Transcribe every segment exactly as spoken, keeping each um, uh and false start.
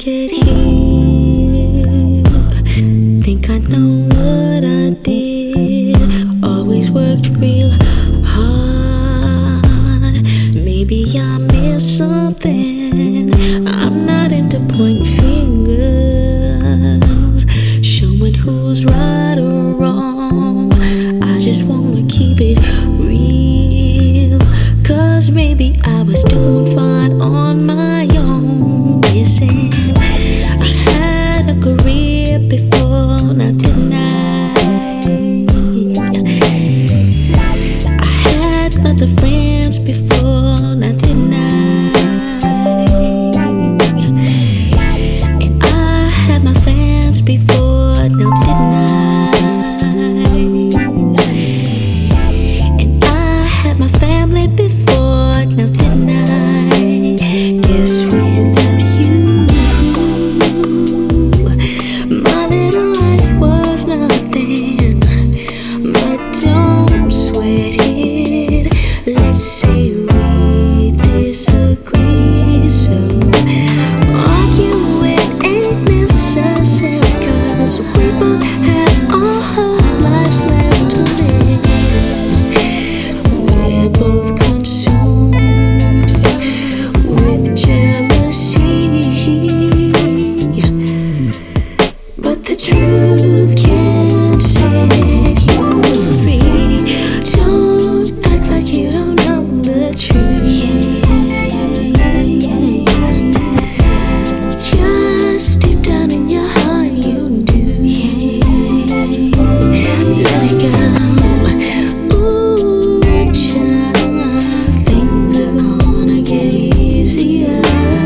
get here. Think I know what I did. Always worked real hard. Maybe I missed something. I'm not into pointing fingers, showing who's right or wrong. I just wanna keep it real, 'cause maybe I was doing fine on my own. Listen, I had a career before, now didn't I? I had lots of friends before, now didn't I? And I had my fans before, now didn't I? And I had my family before, now didn't I? Yes, without you, my little life was nothing. But don't sweat it. Let's say we disagree, so arguing ain't necessary, 'cause we both have our whole lives left to live. We're both consumed with jealousy, but the truth can't set you free. Don't act like you don't know the truth. Just deep down in your heart you do. Let it go. Ooh, child, things are gonna get easier.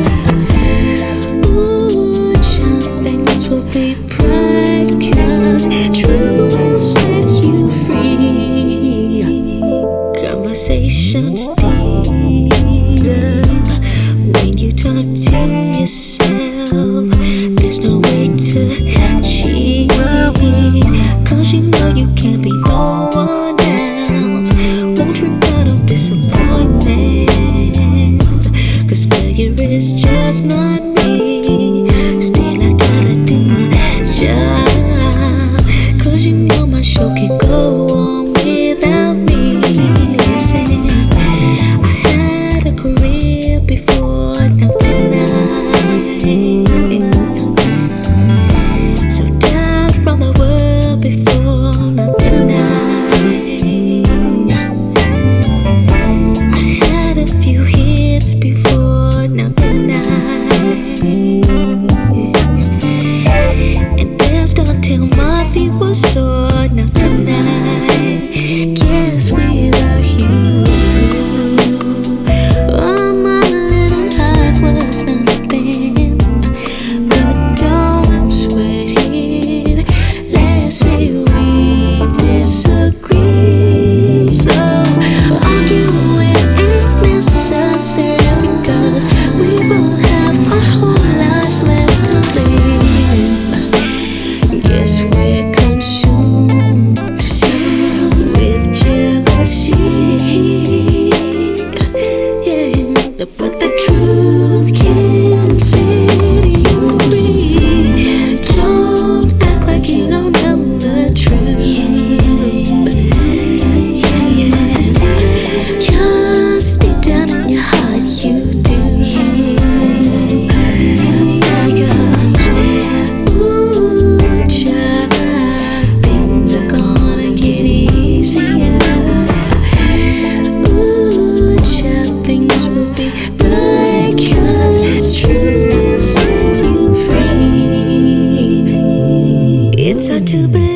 Ooh, child, things will be bright, 'cause truth will set you free. Conversations deep when you talk to yourself. There's no way to cheat, 'cause you know you can't be no one else. Won't rebuttal disappointments, 'cause failure is just not me. Still I gotta do my job, 'cause you know my show can go on without me. Listen, I had a career before, now didn't I? So down from the world before, now didn't I? I had a few hits before, now didn't I? And danced until my feet were sore, now didn't I? Guess without you, oh, my little life was nothing. But don't sweat it. Let's say we disagree, so arguing ain't necessary, 'cause we both have our whole lives left to live. Yes, we're consumed with jealousy, yeah, but the truth can set you free. Don't act like you don't know the truth. Yeah, yeah. Just deep down in your heart you do. Let it go. Ooh, child, things are gonna get easier. Ooh, child, things will be bright, 'cause truth will set you free. It's hard to believe